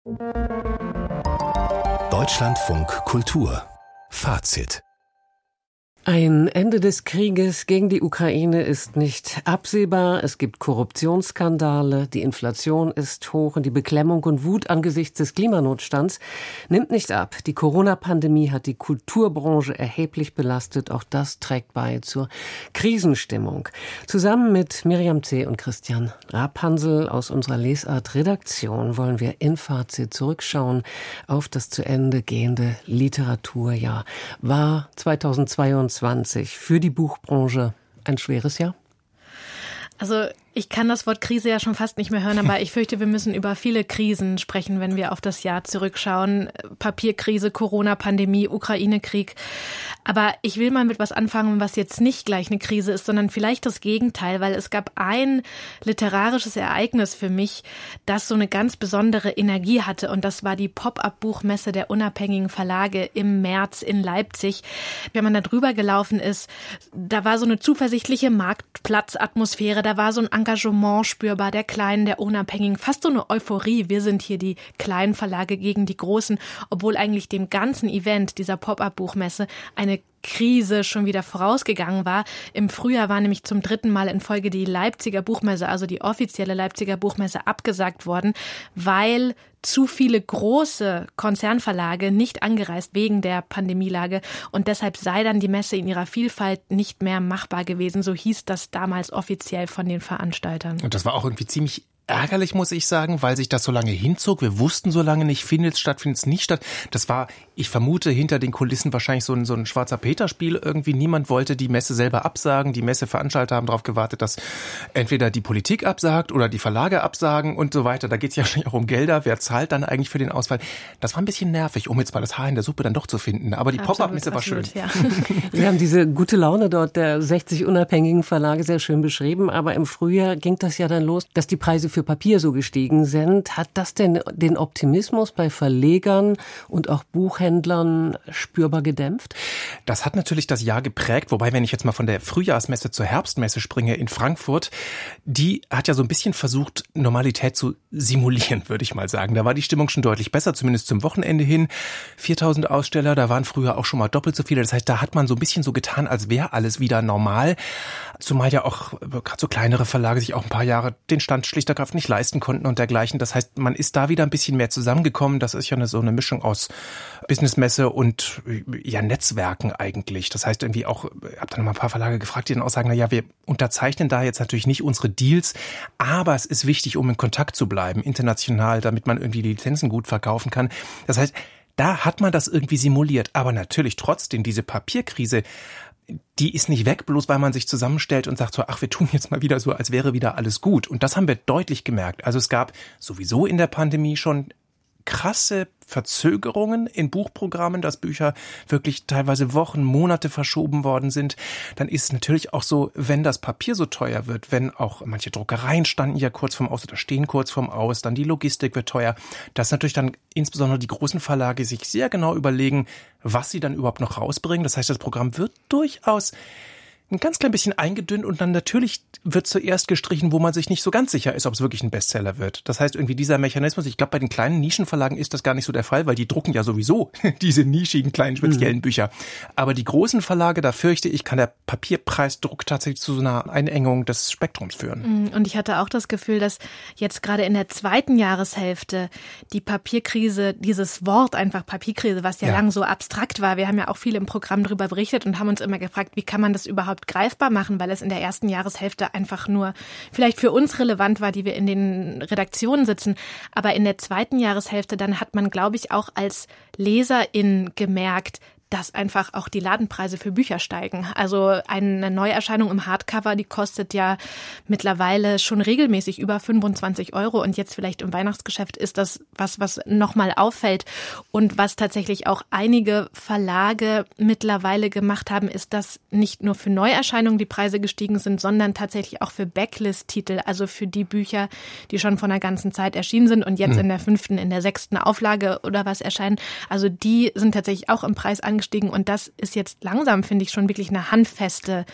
Deutschlandfunk Kultur Fazit. Ein Ende des Krieges gegen die Ukraine ist nicht absehbar. Es gibt Korruptionsskandale, die Inflation ist hoch und die Beklemmung und Wut angesichts des Klimanotstands nimmt nicht ab. Die Corona-Pandemie hat die Kulturbranche erheblich belastet. Auch das trägt bei zur Krisenstimmung. Zusammen mit Miriam C. und Christian Rapansel aus unserer Lesart-Redaktion wollen wir in Fazit zurückschauen auf das zu Ende gehende Literaturjahr. War 2022 für die Buchbranche ein schweres Jahr? Also ich kann das Wort Krise ja schon fast nicht mehr hören, aber ich fürchte, wir müssen über viele Krisen sprechen, wenn wir auf das Jahr zurückschauen. Papierkrise, Corona-Pandemie, Ukraine-Krieg. Aber ich will mal mit was anfangen, was jetzt nicht gleich eine Krise ist, sondern vielleicht das Gegenteil, weil es gab ein literarisches Ereignis für mich, das so eine ganz besondere Energie hatte, und das war die Pop-up-Buchmesse der unabhängigen Verlage im März in Leipzig. Wenn man da drüber gelaufen ist, da war so eine zuversichtliche Marktplatzatmosphäre, da war so ein Engagement spürbar der Kleinen, der Unabhängigen, fast so eine Euphorie. Wir sind hier die kleinen Verlage gegen die großen, obwohl eigentlich dem ganzen Event dieser Pop-up-Buchmesse eine Krise schon wieder vorausgegangen war. Im Frühjahr war nämlich zum 3. Mal in Folge die Leipziger Buchmesse, also die offizielle Leipziger Buchmesse, abgesagt worden, weil zu viele große Konzernverlage nicht angereist wegen der Pandemielage, und deshalb sei dann die Messe in ihrer Vielfalt nicht mehr machbar gewesen. So hieß das damals offiziell von den Veranstaltern. Und das war auch irgendwie ziemlich ärgerlich, muss ich sagen, weil sich das so lange hinzog. Wir wussten so lange nicht, findet es statt, findet es nicht statt. Das war, ich vermute, hinter den Kulissen wahrscheinlich so ein schwarzer Peter-Spiel. Irgendwie niemand wollte die Messe selber absagen. Die Messeveranstalter haben darauf gewartet, dass entweder die Politik absagt oder die Verlage absagen und so weiter. Da geht es ja wahrscheinlich auch um Gelder. Wer zahlt dann eigentlich für den Ausfall? Das war ein bisschen nervig, um jetzt mal das Haar in der Suppe dann doch zu finden. Aber die Pop-up-Messe war schön. Ja. Wir haben diese gute Laune dort der 60 unabhängigen Verlage sehr schön beschrieben. Aber im Frühjahr ging das ja dann los, dass die Preise für Papier so gestiegen sind. Hat das denn den Optimismus bei Verlegern und auch Buchhändlern spürbar gedämpft? Das hat natürlich das Jahr geprägt, wobei, wenn ich jetzt mal von der Frühjahrsmesse zur Herbstmesse springe in Frankfurt, die hat ja so ein bisschen versucht, Normalität zu simulieren, würde ich mal sagen. Da war die Stimmung schon deutlich besser, zumindest zum Wochenende hin. 4.000 Aussteller, da waren früher auch schon mal doppelt so viele. Das heißt, da hat man so ein bisschen so getan, als wäre alles wieder normal. Zumal ja auch gerade so kleinere Verlage sich auch ein paar Jahre den Stand schlichter Kraft nicht leisten konnten und dergleichen. Das heißt, man ist da wieder ein bisschen mehr zusammengekommen. Das ist ja so eine Mischung aus Businessmesse und ja Netzwerken eigentlich. Das heißt irgendwie auch, ich habe dann noch mal ein paar Verlage gefragt, die dann auch sagen, na ja, wir unterzeichnen da jetzt natürlich nicht unsere Deals, aber es ist wichtig, um in Kontakt zu bleiben, international, damit man irgendwie die Lizenzen gut verkaufen kann. Das heißt, da hat man das irgendwie simuliert. Aber natürlich trotzdem diese Papierkrise, die ist nicht weg, bloß weil man sich zusammenstellt und sagt so, ach, wir tun jetzt mal wieder so, als wäre wieder alles gut. Und das haben wir deutlich gemerkt. Also es gab sowieso in der Pandemie schon krasse Verzögerungen in Buchprogrammen, dass Bücher wirklich teilweise Wochen, Monate verschoben worden sind. Dann ist es natürlich auch so, wenn das Papier so teuer wird, wenn auch manche Druckereien standen ja kurz vorm Aus oder stehen kurz vorm Aus, dann die Logistik wird teuer, dass natürlich dann insbesondere die großen Verlage sich sehr genau überlegen, was sie dann überhaupt noch rausbringen. Das heißt, das Programm wird durchaus ein ganz klein bisschen eingedünnt und dann natürlich wird zuerst gestrichen, wo man sich nicht so ganz sicher ist, ob es wirklich ein Bestseller wird. Das heißt, irgendwie dieser Mechanismus, ich glaube, bei den kleinen Nischenverlagen ist das gar nicht so der Fall, weil die drucken ja sowieso diese nischigen, kleinen, speziellen Bücher. Aber die großen Verlage, da fürchte ich, kann der Papierpreisdruck tatsächlich zu so einer Einengung des Spektrums führen. Und ich hatte auch das Gefühl, dass jetzt gerade in der zweiten Jahreshälfte die Papierkrise, dieses Wort einfach Papierkrise, was ja lang so abstrakt war, wir haben ja auch viel im Programm darüber berichtet und haben uns immer gefragt, wie kann man das überhaupt greifbar machen, weil es in der ersten Jahreshälfte einfach nur vielleicht für uns relevant war, die wir in den Redaktionen sitzen. Aber in der zweiten Jahreshälfte, dann hat man, glaube ich, auch als Leserin gemerkt, dass einfach auch die Ladenpreise für Bücher steigen. Also eine Neuerscheinung im Hardcover, die kostet ja mittlerweile schon regelmäßig über 25 € und jetzt vielleicht im Weihnachtsgeschäft ist das was nochmal auffällt. Und was tatsächlich auch einige Verlage mittlerweile gemacht haben, ist, dass nicht nur für Neuerscheinungen die Preise gestiegen sind, sondern tatsächlich auch für Backlist-Titel, also für die Bücher, die schon von einer ganzen Zeit erschienen sind und jetzt in der 5., in der 6. Auflage oder was erscheinen. Also die sind tatsächlich auch im Preis angekommen. angestiegen und das ist jetzt langsam, finde ich, schon wirklich eine handfeste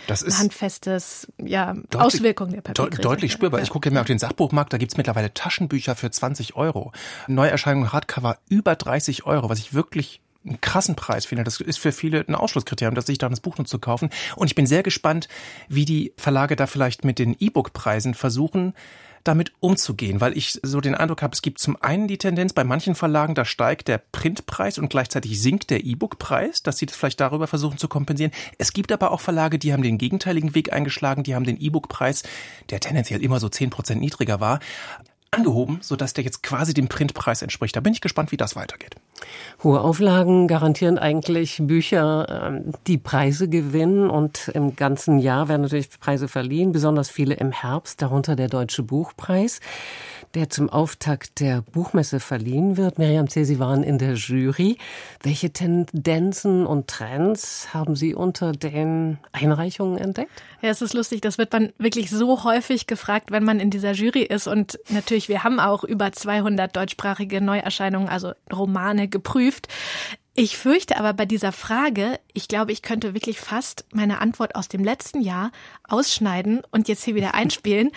Auswirkung der Papierkrise. Deutlich spürbar. Ja. Ich gucke mir auf den Sachbuchmarkt, da gibt's mittlerweile Taschenbücher für 20 €. Neuerscheinung Hardcover über 30 €, was ich wirklich einen krassen Preis finde. Das ist für viele ein Ausschlusskriterium, sich dann das Buch nur zu kaufen. Und ich bin sehr gespannt, wie die Verlage da vielleicht mit den E-Book-Preisen versuchen, damit umzugehen, weil ich so den Eindruck habe, es gibt zum einen die Tendenz, bei manchen Verlagen, da steigt der Printpreis und gleichzeitig sinkt der E-Book-Preis, dass sie das vielleicht darüber versuchen zu kompensieren. Es gibt aber auch Verlage, die haben den gegenteiligen Weg eingeschlagen, die haben den E-Book-Preis, der tendenziell immer so 10% niedriger war, angehoben, sodass der jetzt quasi dem Printpreis entspricht. Da bin ich gespannt, wie das weitergeht. Hohe Auflagen garantieren eigentlich Bücher, die Preise gewinnen und im ganzen Jahr werden natürlich Preise verliehen, besonders viele im Herbst, darunter der Deutsche Buchpreis, der zum Auftakt der Buchmesse verliehen wird. Miriam Zeh, Sie waren in der Jury. Welche Tendenzen und Trends haben Sie unter den Einreichungen entdeckt? Ja, es ist lustig, das wird man wirklich so häufig gefragt, wenn man in dieser Jury ist. Und natürlich, wir haben auch über 200 deutschsprachige Neuerscheinungen, also Romane, geprüft. Ich fürchte aber bei dieser Frage, ich glaube, ich könnte wirklich fast meine Antwort aus dem letzten Jahr ausschneiden und jetzt hier wieder einspielen.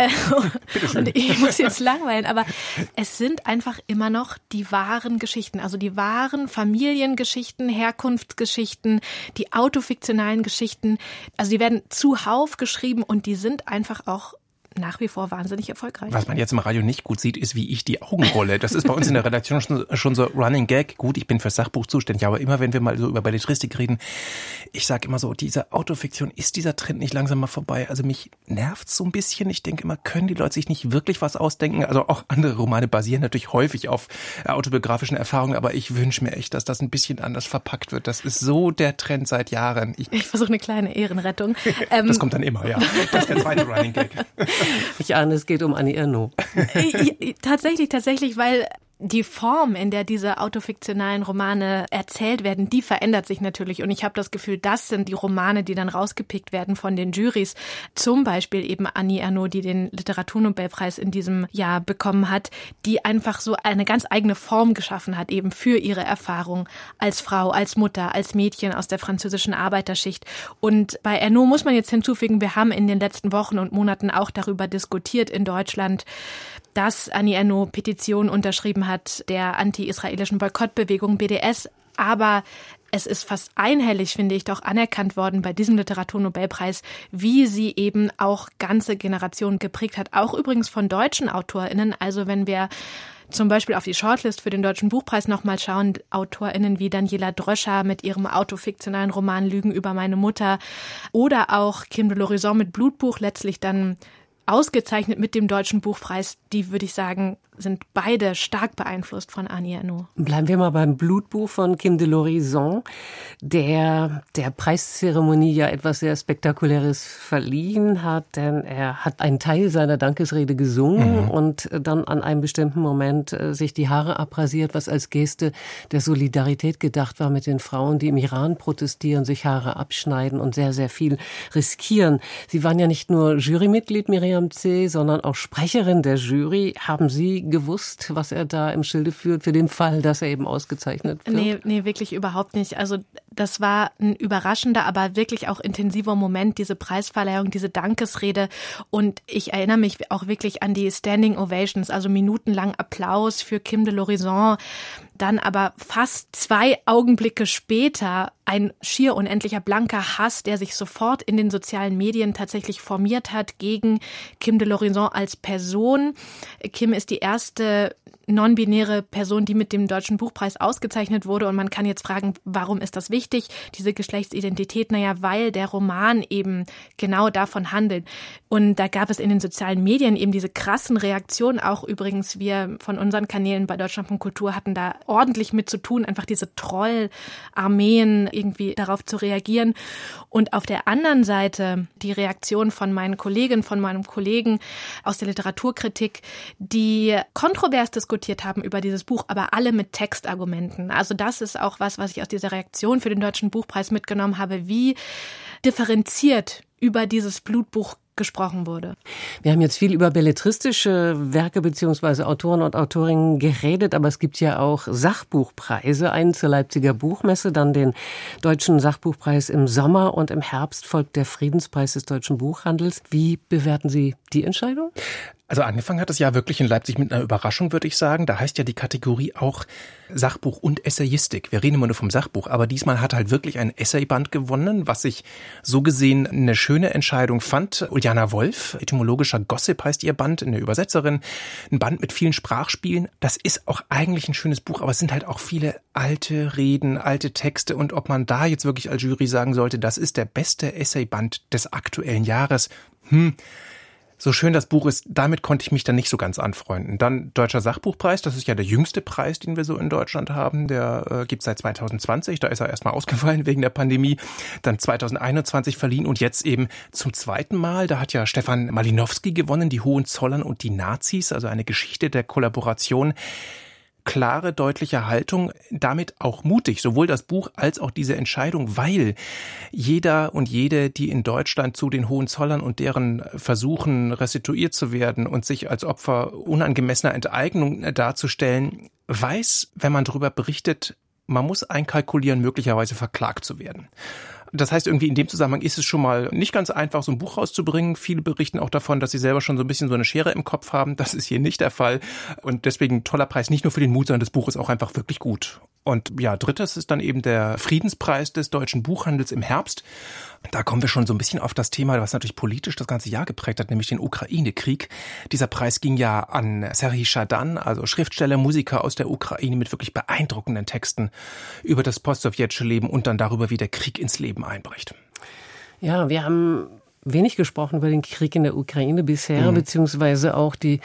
Und ich muss jetzt langweilen, aber es sind einfach immer noch die wahren Geschichten, also die wahren Familiengeschichten, Herkunftsgeschichten, die autofiktionalen Geschichten. Also die werden zuhauf geschrieben und die sind einfach auch nach wie vor wahnsinnig erfolgreich. Was man jetzt im Radio nicht gut sieht, ist, wie ich die Augen rolle. Das ist bei uns in der Redaktion schon so Running Gag. Gut, ich bin fürs Sachbuch zuständig, aber immer, wenn wir mal so über Belletristik reden, ich sage immer so, diese Autofiktion, ist dieser Trend nicht langsam mal vorbei? Also mich nervt's so ein bisschen. Ich denke immer, können die Leute sich nicht wirklich was ausdenken? Also auch andere Romane basieren natürlich häufig auf autobiografischen Erfahrungen, aber ich wünsche mir echt, dass das ein bisschen anders verpackt wird. Das ist so der Trend seit Jahren. Ich versuche eine kleine Ehrenrettung. Das kommt dann immer, ja. Das ist der zweite Running Gag. Ich ahne, es geht um Annie Ernaux. Tatsächlich, weil die Form, in der diese autofiktionalen Romane erzählt werden, die verändert sich natürlich. Und ich habe das Gefühl, das sind die Romane, die dann rausgepickt werden von den Jurys. Zum Beispiel eben Annie Ernaux, die den Literaturnobelpreis in diesem Jahr bekommen hat, die einfach so eine ganz eigene Form geschaffen hat, eben für ihre Erfahrung als Frau, als Mutter, als Mädchen aus der französischen Arbeiterschicht. Und bei Ernaux muss man jetzt hinzufügen, wir haben in den letzten Wochen und Monaten auch darüber diskutiert in Deutschland, dass Annie Ernaux Petitionen unterschrieben hat der anti-israelischen Boykottbewegung BDS. Aber es ist fast einhellig, finde ich, doch anerkannt worden bei diesem Literaturnobelpreis, wie sie eben auch ganze Generationen geprägt hat. Auch übrigens von deutschen AutorInnen. Also wenn wir zum Beispiel auf die Shortlist für den Deutschen Buchpreis nochmal schauen, AutorInnen wie Daniela Dröscher mit ihrem autofiktionalen Roman Lügen über meine Mutter oder auch Kim de l'Horizon mit Blutbuch, letztlich dann ausgezeichnet mit dem Deutschen Buchpreis, die, würde ich sagen, sind beide stark beeinflusst von Annie Ernaux. Bleiben wir mal beim Blutbuch von Kim de l'Horizon, der Preiszeremonie ja etwas sehr Spektakuläres verliehen hat, denn er hat einen Teil seiner Dankesrede gesungen und dann an einem bestimmten Moment sich die Haare abrasiert, was als Geste der Solidarität gedacht war mit den Frauen, die im Iran protestieren, sich Haare abschneiden und sehr, sehr viel riskieren. Sie waren ja nicht nur Jurymitglied, Miriam Zeh, sondern auch Sprecherin der Jury. Haben Sie gewusst, was er da im Schilde führt, für den Fall, dass er eben ausgezeichnet wird? Nee, wirklich überhaupt nicht. Also das war ein überraschender, aber wirklich auch intensiver Moment, diese Preisverleihung, diese Dankesrede. Und ich erinnere mich auch wirklich an die Standing Ovations, also minutenlang Applaus für Kim de l'Horizon. Dann aber fast 2 Augenblicke später ein schier unendlicher blanker Hass, der sich sofort in den sozialen Medien tatsächlich formiert hat gegen Kim de l'Horizon als Person. Kim ist die erste non-binäre Person, die mit dem Deutschen Buchpreis ausgezeichnet wurde. Und man kann jetzt fragen, warum ist das wichtig, diese Geschlechtsidentität? Naja, weil der Roman eben genau davon handelt. Und da gab es in den sozialen Medien eben diese krassen Reaktionen. Auch übrigens, wir von unseren Kanälen bei Deutschlandfunk Kultur hatten da ordentlich mit zu tun, einfach diese Trollarmeen irgendwie darauf zu reagieren. Und auf der anderen Seite die Reaktion von meinen Kolleginnen, von meinem Kollegen aus der Literaturkritik, die kontrovers diskutiert haben über dieses Buch, aber alle mit Textargumenten. Also das ist auch was ich aus dieser Reaktion für den Deutschen Buchpreis mitgenommen habe, wie differenziert über dieses Blutbuch gesprochen wurde. Wir haben jetzt viel über belletristische Werke bzw. Autoren und Autorinnen geredet, aber es gibt ja auch Sachbuchpreise, einen zur Leipziger Buchmesse, dann den Deutschen Sachbuchpreis im Sommer und im Herbst folgt der Friedenspreis des deutschen Buchhandels. Wie bewerten Sie die Entscheidung? Also angefangen hat das Jahr wirklich in Leipzig mit einer Überraschung, würde ich sagen. Da heißt ja die Kategorie auch Sachbuch und Essayistik. Wir reden immer nur vom Sachbuch, aber diesmal hat halt wirklich ein Essayband gewonnen, was ich so gesehen eine schöne Entscheidung fand. Uljana Wolf, etymologischer Gossip heißt ihr Band, eine Übersetzerin, ein Band mit vielen Sprachspielen. Das ist auch eigentlich ein schönes Buch, aber es sind halt auch viele alte Reden, alte Texte und ob man da jetzt wirklich als Jury sagen sollte, das ist der beste Essayband des aktuellen Jahres, so schön das Buch ist, damit konnte ich mich dann nicht so ganz anfreunden. Dann Deutscher Sachbuchpreis, das ist ja der jüngste Preis, den wir so in Deutschland haben. Der gibt's seit 2020, da ist er erstmal ausgefallen wegen der Pandemie. Dann 2021 verliehen und jetzt eben zum zweiten Mal. Da hat ja Stefan Malinowski gewonnen, die Hohenzollern und die Nazis, also eine Geschichte der Kollaboration. Klare, deutliche Haltung, damit auch mutig, sowohl das Buch als auch diese Entscheidung, weil jeder und jede, die in Deutschland zu den Hohenzollern und deren Versuchen restituiert zu werden und sich als Opfer unangemessener Enteignung darzustellen, weiß, wenn man darüber berichtet, man muss einkalkulieren, möglicherweise verklagt zu werden. Das heißt, irgendwie in dem Zusammenhang ist es schon mal nicht ganz einfach, so ein Buch rauszubringen. Viele berichten auch davon, dass sie selber schon so ein bisschen so eine Schere im Kopf haben. Das ist hier nicht der Fall. Und deswegen ein toller Preis, nicht nur für den Mut, sondern das Buch ist auch einfach wirklich gut. Und ja, drittes ist dann eben der Friedenspreis des deutschen Buchhandels im Herbst. Da kommen wir schon so ein bisschen auf das Thema, was natürlich politisch das ganze Jahr geprägt hat, nämlich den Ukraine-Krieg. Dieser Preis ging ja an Serhii Schadan, also Schriftsteller, Musiker aus der Ukraine mit wirklich beeindruckenden Texten über das postsowjetische Leben und dann darüber, wie der Krieg ins Leben einbricht. Ja, wir haben wenig gesprochen über den Krieg in der Ukraine bisher, beziehungsweise auch die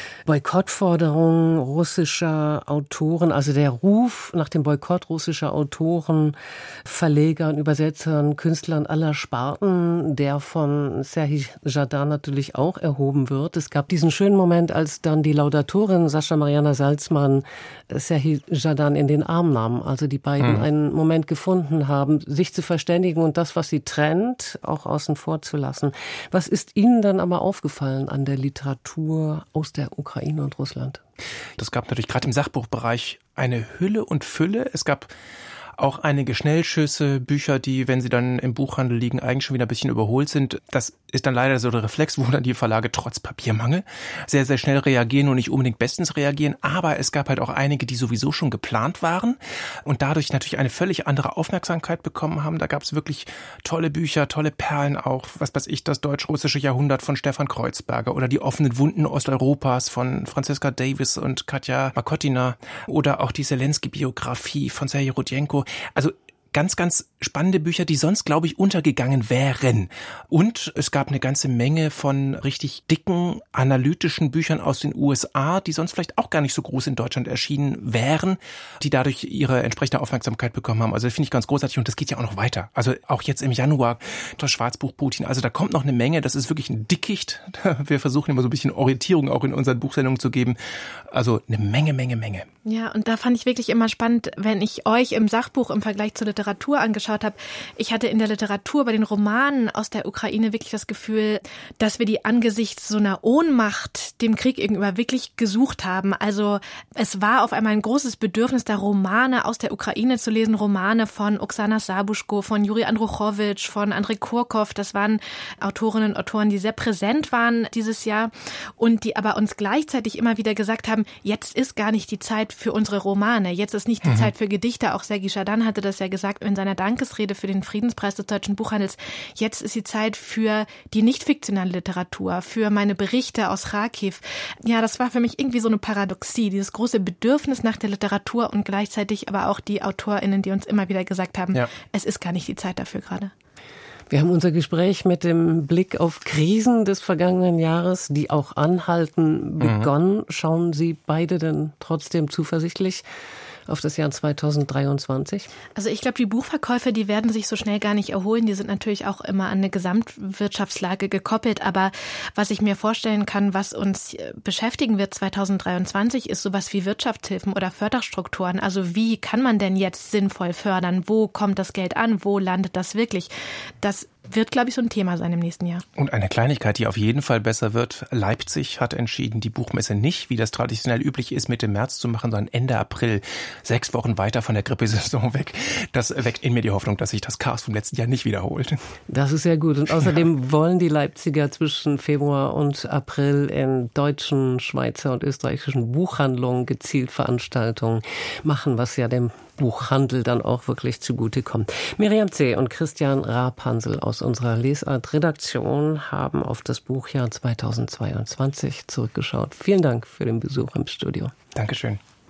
Boykottforderungen russischer Autoren, also der Ruf nach dem Boykott russischer Autoren, Verlegern, Übersetzern, Künstlern aller Sparten, der von Serhii Schadan natürlich auch erhoben wird. Es gab diesen schönen Moment, als dann die Laudatorin Sascha Mariana Salzmann Serhii Schadan in den Arm nahm. Also die beiden einen Moment gefunden haben, sich zu verständigen und das, was sie trennt, auch außen vor zu lassen. Was ist Ihnen dann aber aufgefallen an der Literatur aus der Ukraine und Russland? Das gab natürlich gerade im Sachbuchbereich eine Hülle und Fülle. Es gab auch einige Schnellschüsse, Bücher, die, wenn sie dann im Buchhandel liegen, eigentlich schon wieder ein bisschen überholt sind. Das ist dann leider so der Reflex, wo dann die Verlage trotz Papiermangel sehr, sehr schnell reagieren und nicht unbedingt bestens reagieren. Aber es gab halt auch einige, die sowieso schon geplant waren und dadurch natürlich eine völlig andere Aufmerksamkeit bekommen haben. Da gab es wirklich tolle Bücher, tolle Perlen auch. Was weiß ich, das deutsch-russische Jahrhundert von Stefan Kreuzberger oder die offenen Wunden Osteuropas von Franziska Davis und Katja Makotina oder auch die Zelensky-Biografie von Serhii Rodjenko. Also ganz, ganz spannende Bücher, die sonst, glaube ich, untergegangen wären. Und es gab eine ganze Menge von richtig dicken, analytischen Büchern aus den USA, die sonst vielleicht auch gar nicht so groß in Deutschland erschienen wären, die dadurch ihre entsprechende Aufmerksamkeit bekommen haben. Also das finde ich ganz großartig und das geht ja auch noch weiter. Also auch jetzt im Januar das Schwarzbuch Putin. Also da kommt noch eine Menge. Das ist wirklich ein Dickicht. Wir versuchen immer so ein bisschen Orientierung auch in unseren Buchsendungen zu geben. Also eine Menge. Ja, und da fand ich wirklich immer spannend, wenn ich euch im Sachbuch im Vergleich zur Literatur angeschaut habe. Ich hatte in der Literatur bei den Romanen aus der Ukraine wirklich das Gefühl, dass wir die angesichts so einer Ohnmacht dem Krieg gegenüber wirklich gesucht haben. Also es war auf einmal ein großes Bedürfnis, da Romane aus der Ukraine zu lesen, Romane von Oksana Sabuschko, von Juri Andruchowitsch, von Andrei Kurkov. Das waren Autorinnen und Autoren, die sehr präsent waren dieses Jahr und die aber uns gleichzeitig immer wieder gesagt haben, jetzt ist gar nicht die Zeit für unsere Romane, jetzt ist nicht die Zeit für Gedichte. Auch Serhii Schadan hatte das ja gesagt in seiner Dankesrede für den Friedenspreis des deutschen Buchhandels. Jetzt ist die Zeit für die nicht fiktionale Literatur, für meine Berichte aus Kharkiv. Ja, das war für mich irgendwie so eine Paradoxie, dieses große Bedürfnis nach der Literatur und gleichzeitig aber auch die AutorInnen, die uns immer wieder gesagt haben, es ist gar nicht die Zeit dafür gerade. Wir haben unser Gespräch mit dem Blick auf Krisen des vergangenen Jahres, die auch anhalten, begonnen. Schauen Sie beide denn trotzdem zuversichtlich auf das Jahr 2023? Also ich glaube, die Buchverkäufe, die werden sich so schnell gar nicht erholen. Die sind natürlich auch immer an eine Gesamtwirtschaftslage gekoppelt. Aber was ich mir vorstellen kann, was uns beschäftigen wird 2023, ist sowas wie Wirtschaftshilfen oder Förderstrukturen. Also wie kann man denn jetzt sinnvoll fördern? Wo kommt das Geld an? Wo landet das wirklich? Das wird, glaube ich, so ein Thema sein im nächsten Jahr. Und eine Kleinigkeit, die auf jeden Fall besser wird. Leipzig hat entschieden, die Buchmesse nicht, wie das traditionell üblich ist, Mitte März zu machen, sondern Ende April. 6 Wochen weiter von der Grippesaison weg. Das weckt in mir die Hoffnung, dass sich das Chaos vom letzten Jahr nicht wiederholt. Das ist sehr gut. Und außerdem wollen die Leipziger zwischen Februar und April in deutschen, Schweizer und österreichischen Buchhandlungen gezielt Veranstaltungen machen, was ja dem Buchhandel dann auch wirklich zugutekommt. Miriam C. und Christian Rapansel aus unserer Lesart-Redaktion haben auf das Buchjahr 2022 zurückgeschaut. Vielen Dank für den Besuch im Studio. Dankeschön.